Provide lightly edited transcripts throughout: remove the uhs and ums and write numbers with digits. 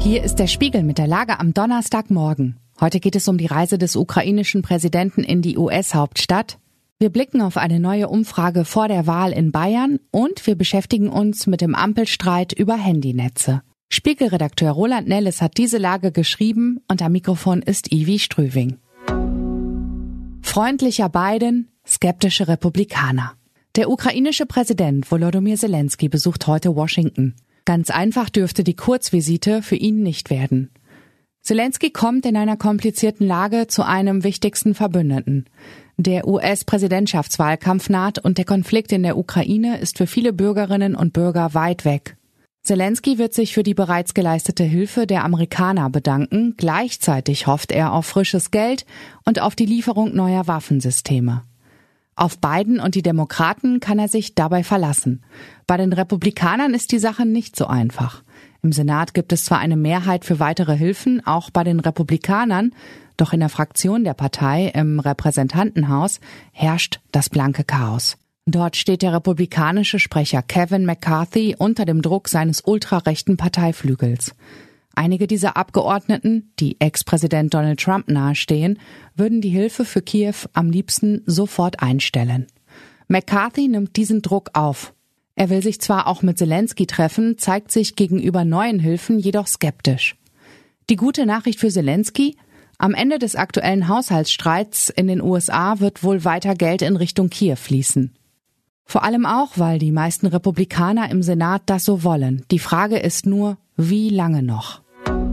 Hier ist der Spiegel mit der Lage am Donnerstagmorgen. Heute geht es um die Reise des ukrainischen Präsidenten in die US-Hauptstadt. Wir blicken auf eine neue Umfrage vor der Wahl in Bayern und wir beschäftigen uns mit dem Ampelstreit über Handynetze. Spiegelredakteur Roland Nelles hat diese Lage geschrieben und am Mikrofon ist Ivi Strüving. Freundlicher Biden, skeptische Republikaner. Der ukrainische Präsident Volodymyr Zelensky besucht heute Washington. Ganz einfach dürfte die Kurzvisite für ihn nicht werden. Zelensky kommt in einer komplizierten Lage zu einem wichtigsten Verbündeten. Der US-Präsidentschaftswahlkampf naht und der Konflikt in der Ukraine ist für viele Bürgerinnen und Bürger weit weg. Zelensky wird sich für die bereits geleistete Hilfe der Amerikaner bedanken. Gleichzeitig hofft er auf frisches Geld und auf die Lieferung neuer Waffensysteme. Auf Biden und die Demokraten kann er sich dabei verlassen. Bei den Republikanern ist die Sache nicht so einfach. Im Senat gibt es zwar eine Mehrheit für weitere Hilfen, auch bei den Republikanern, doch in der Fraktion der Partei im Repräsentantenhaus herrscht das blanke Chaos. Dort steht der republikanische Sprecher Kevin McCarthy unter dem Druck seines ultrarechten Parteiflügels. Einige dieser Abgeordneten, die Ex-Präsident Donald Trump nahestehen, würden die Hilfe für Kiew am liebsten sofort einstellen. McCarthy nimmt diesen Druck auf. Er will sich zwar auch mit Zelensky treffen, zeigt sich gegenüber neuen Hilfen jedoch skeptisch. Die gute Nachricht für Zelensky: Am Ende des aktuellen Haushaltsstreits in den USA wird wohl weiter Geld in Richtung Kiew fließen. Vor allem auch, weil die meisten Republikaner im Senat das so wollen. Die Frage ist nur, wie lange noch?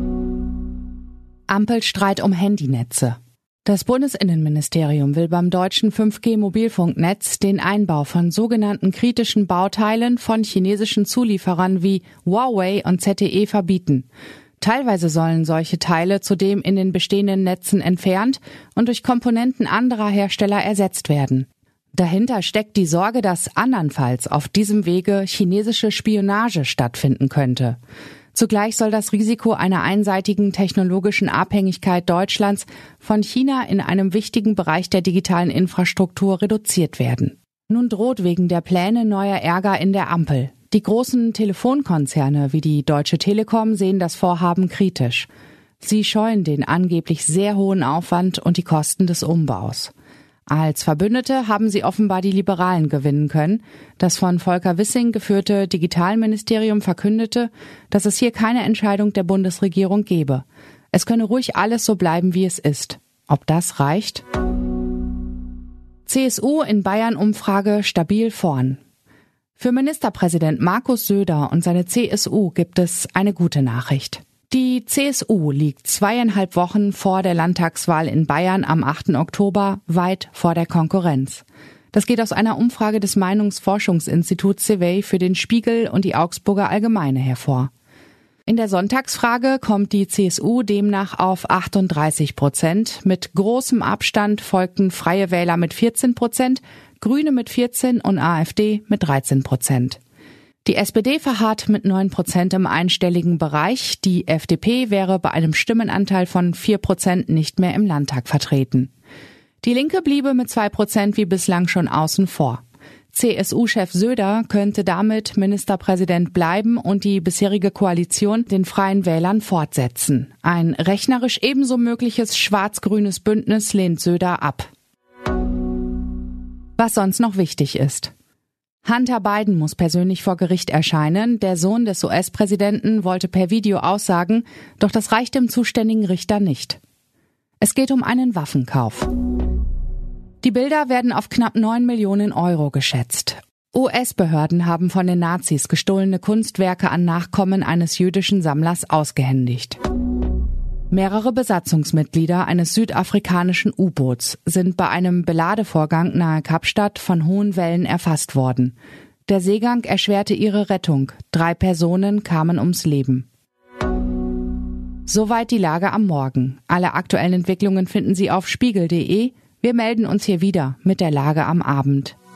Ampelstreit um Handynetze. Das Bundesinnenministerium will beim deutschen 5G-Mobilfunknetz den Einbau von sogenannten kritischen Bauteilen von chinesischen Zulieferern wie Huawei und ZTE verbieten. Teilweise sollen solche Teile zudem in den bestehenden Netzen entfernt und durch Komponenten anderer Hersteller ersetzt werden. Dahinter steckt die Sorge, dass andernfalls auf diesem Wege chinesische Spionage stattfinden könnte. Zugleich soll das Risiko einer einseitigen technologischen Abhängigkeit Deutschlands von China in einem wichtigen Bereich der digitalen Infrastruktur reduziert werden. Nun droht wegen der Pläne neuer Ärger in der Ampel. Die großen Telefonkonzerne wie die Deutsche Telekom sehen das Vorhaben kritisch. Sie scheuen den angeblich sehr hohen Aufwand und die Kosten des Umbaus. Als Verbündete haben sie offenbar die Liberalen gewinnen können. Das von Volker Wissing geführte Digitalministerium verkündete, dass es hier keine Entscheidung der Bundesregierung gebe. Es könne ruhig alles so bleiben, wie es ist. Ob das reicht? CSU in Bayern-Umfrage stabil vorn. Für Ministerpräsident Markus Söder und seine CSU gibt es eine gute Nachricht. Die CSU liegt 2,5 Wochen vor der Landtagswahl in Bayern am 8. Oktober weit vor der Konkurrenz. Das geht aus einer Umfrage des Meinungsforschungsinstituts CEVEI für den Spiegel und die Augsburger Allgemeine hervor. In der Sonntagsfrage kommt die CSU demnach auf 38%. Mit großem Abstand folgten Freie Wähler mit 14%, Grüne mit 14% und AfD mit 13%. Die SPD verharrt mit 9% im einstelligen Bereich. Die FDP wäre bei einem Stimmenanteil von 4% nicht mehr im Landtag vertreten. Die Linke bliebe mit 2% wie bislang schon außen vor. CSU-Chef Söder könnte damit Ministerpräsident bleiben und die bisherige Koalition den Freien Wählern fortsetzen. Ein rechnerisch ebenso mögliches schwarz-grünes Bündnis lehnt Söder ab. Was sonst noch wichtig ist: Hunter Biden muss persönlich vor Gericht erscheinen. Der Sohn des US-Präsidenten wollte per Video aussagen, doch das reicht dem zuständigen Richter nicht. Es geht um einen Waffenkauf. Die Bilder werden auf knapp 9 Millionen Euro geschätzt. US-Behörden haben von den Nazis gestohlene Kunstwerke an Nachkommen eines jüdischen Sammlers ausgehändigt. Mehrere Besatzungsmitglieder eines südafrikanischen U-Boots sind bei einem Beladevorgang nahe Kapstadt von hohen Wellen erfasst worden. Der Seegang erschwerte ihre Rettung. 3 Personen kamen ums Leben. Soweit die Lage am Morgen. Alle aktuellen Entwicklungen finden Sie auf spiegel.de. Wir melden uns hier wieder mit der Lage am Abend.